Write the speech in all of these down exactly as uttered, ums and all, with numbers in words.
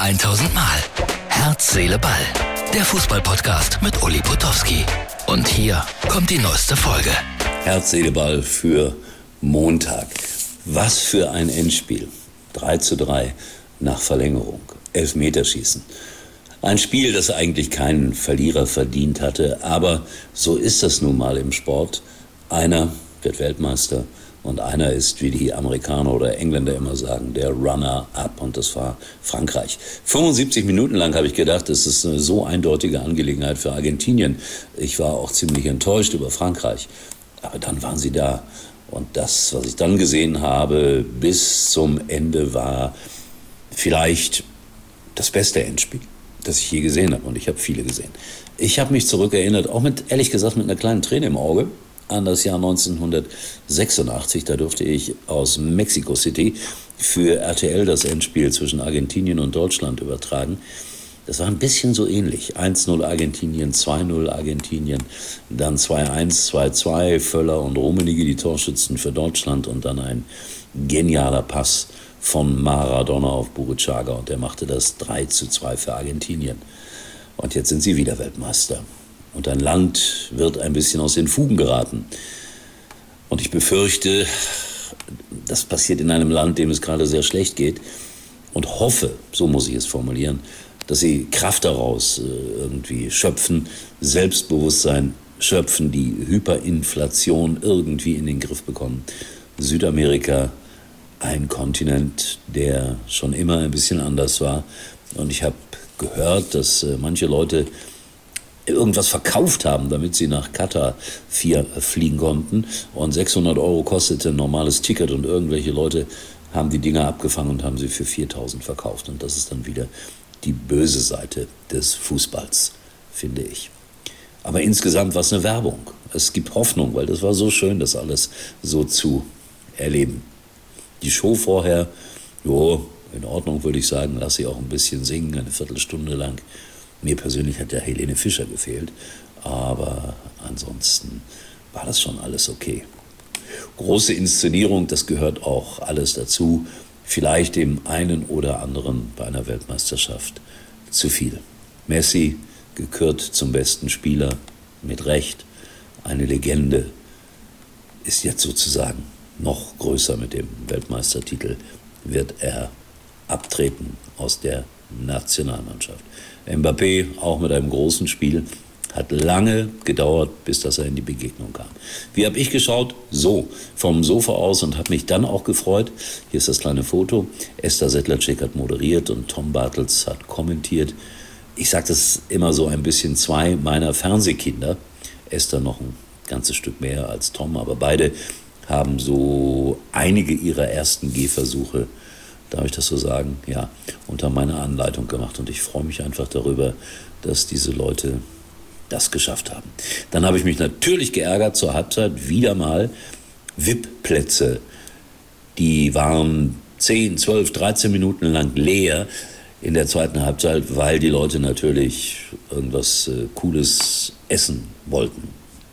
tausend Mal. Herz, Seele, Ball. Der Fußball-Podcast mit Uli Potowski. Und hier kommt die neueste Folge. Herz, Seele, Ball für Montag. Was für ein Endspiel. drei zu drei nach Verlängerung. Elfmeterschießen. Ein Spiel, das eigentlich keinen Verlierer verdient hatte. Aber so ist das nun mal im Sport. Einer wird Weltmeister und einer ist, wie die Amerikaner oder Engländer immer sagen, der Runner-up. Und das war Frankreich. fünfundsiebzig Minuten lang habe ich gedacht, das ist eine so eindeutige Angelegenheit für Argentinien. Ich war auch ziemlich enttäuscht über Frankreich. Aber dann waren sie da. Und das, was ich dann gesehen habe, bis zum Ende war vielleicht das beste Endspiel, das ich je gesehen habe. Und ich habe viele gesehen. Ich habe mich zurückerinnert, auch mit, ehrlich gesagt, mit einer kleinen Träne im Auge, an das Jahr neunzehnhundertsechsundachtzig. Da durfte ich aus Mexico City für R T L das Endspiel zwischen Argentinien und Deutschland übertragen. Das war ein bisschen so ähnlich. eins null Argentinien, zwei null Argentinien, dann zwei eins, zwei zwei, Völler und Rummenigge, die Torschützen für Deutschland, und dann ein genialer Pass von Maradona auf Burruchaga, und der machte das drei zu zwei für Argentinien. Und jetzt sind sie wieder Weltmeister. Und ein Land wird ein bisschen aus den Fugen geraten. Und ich befürchte, das passiert in einem Land, dem es gerade sehr schlecht geht, und hoffe, so muss ich es formulieren, dass sie Kraft daraus irgendwie schöpfen, Selbstbewusstsein schöpfen, die Hyperinflation irgendwie in den Griff bekommen. Südamerika, ein Kontinent, der schon immer ein bisschen anders war. Und ich habe gehört, dass manche Leute irgendwas verkauft haben, damit sie nach Katar vier fliegen konnten. Und sechshundert Euro kostete ein normales Ticket, und irgendwelche Leute haben die Dinger abgefangen und haben sie für viertausend verkauft. Und das ist dann wieder die böse Seite des Fußballs, finde ich. Aber insgesamt war es eine Werbung. Es gibt Hoffnung, weil das war so schön, das alles so zu erleben. Die Show vorher, jo, in Ordnung, würde ich sagen, lass sie auch ein bisschen singen, eine Viertelstunde lang. Mir persönlich hat ja Helene Fischer gefehlt, aber ansonsten war das schon alles okay. Große Inszenierung, das gehört auch alles dazu. Vielleicht dem einen oder anderen bei einer Weltmeisterschaft zu viel. Messi gekürt zum besten Spieler, mit Recht. Eine Legende, ist jetzt sozusagen noch größer mit dem Weltmeistertitel, wird er abtreten aus der Nationalmannschaft. Mbappé, auch mit einem großen Spiel, hat lange gedauert, bis dass er in die Begegnung kam. Wie habe ich geschaut? So, vom Sofa aus, und habe mich dann auch gefreut. Hier ist das kleine Foto. Esther Sedlacek hat moderiert und Tom Bartels hat kommentiert. Ich sage das immer so ein bisschen, zwei meiner Fernsehkinder. Esther noch ein ganzes Stück mehr als Tom, aber beide haben so einige ihrer ersten Gehversuche, darf ich das so sagen, ja, unter meiner Anleitung gemacht. Und ich freue mich einfach darüber, dass diese Leute das geschafft haben. Dann habe ich mich natürlich geärgert zur Halbzeit, wieder mal V I P-Plätze. Die waren zehn, zwölf, dreizehn Minuten lang leer in der zweiten Halbzeit, weil die Leute natürlich irgendwas äh, Cooles essen wollten.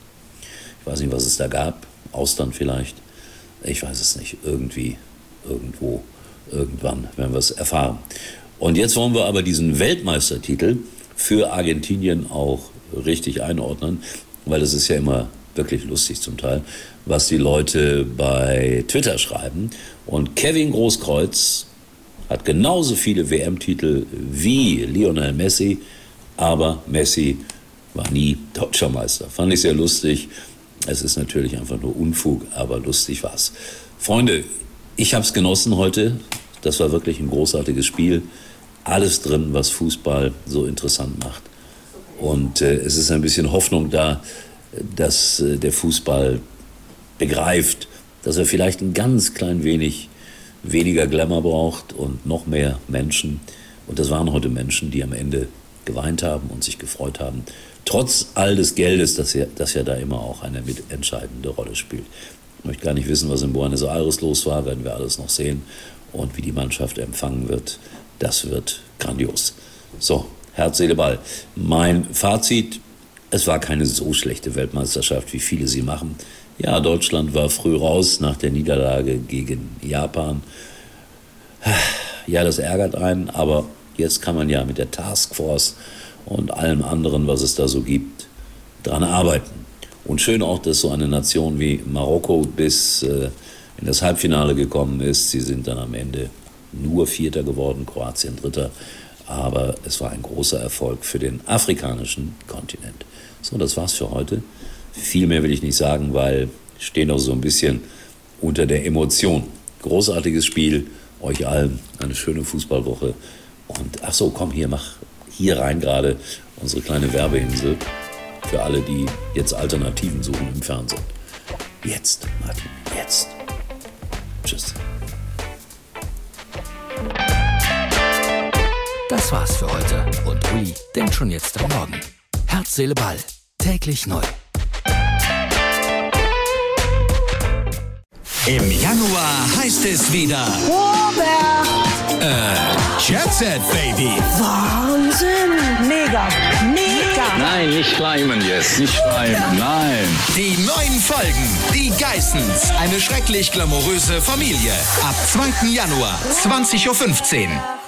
Ich weiß nicht, was es da gab. Austern vielleicht. Ich weiß es nicht. Irgendwie, irgendwo, irgendwann werden wir es erfahren. Und jetzt wollen wir aber diesen Weltmeistertitel für Argentinien auch richtig einordnen, weil es ist ja immer wirklich lustig zum Teil, was die Leute bei Twitter schreiben. Und Kevin Großkreuz hat genauso viele W M-Titel wie Lionel Messi, aber Messi war nie deutscher Meister. Fand ich sehr lustig. Es ist natürlich einfach nur Unfug, aber lustig war's. Freunde, ich habe es genossen heute. Das war wirklich ein großartiges Spiel. Alles drin, was Fußball so interessant macht. Und äh, es ist ein bisschen Hoffnung da, dass äh, der Fußball begreift, dass er vielleicht ein ganz klein wenig weniger Glamour braucht und noch mehr Menschen. Und das waren heute Menschen, die am Ende geweint haben und sich gefreut haben. Trotz all des Geldes, das ja, das ja da immer auch eine mitentscheidende Rolle spielt. Ich möchte gar nicht wissen, was in Buenos Aires los war, werden wir alles noch sehen. Und wie die Mannschaft empfangen wird, das wird grandios. So, Herz, Seele, Ball. Mein Fazit: Es war keine so schlechte Weltmeisterschaft, wie viele sie machen. Ja, Deutschland war früh raus nach der Niederlage gegen Japan. Ja, das ärgert einen, aber Jetzt kann man ja mit der Taskforce und allem anderen, was es da so gibt, dran arbeiten. Und schön auch, dass so eine Nation wie Marokko bis äh, in das Halbfinale gekommen ist. Sie sind dann am Ende nur Vierter geworden, Kroatien Dritter. Aber es war ein großer Erfolg für den afrikanischen Kontinent. So, das war's für heute. Viel mehr will ich nicht sagen, weil ich stehe noch so ein bisschen unter der Emotion. Großartiges Spiel, euch allen eine schöne Fußballwoche. Und ach so, komm hier, mach hier rein gerade unsere kleine Werbeinsel für alle, die jetzt Alternativen suchen im Fernsehen. Jetzt, Martin, jetzt. Tschüss. Das war's für heute und Uli denkt schon jetzt am Morgen. Herz, Seele, Ball. Täglich neu. Im Januar heißt es wieder Robert! Äh, Jet Set, Baby! Wahnsinn! Mega! Mega! Nein, nicht schleimen jetzt, nicht schleimen, nein. Die neuen Folgen, die Geissens, eine schrecklich glamouröse Familie. Ab zweiten Januar, zwanzig Uhr fünfzehn.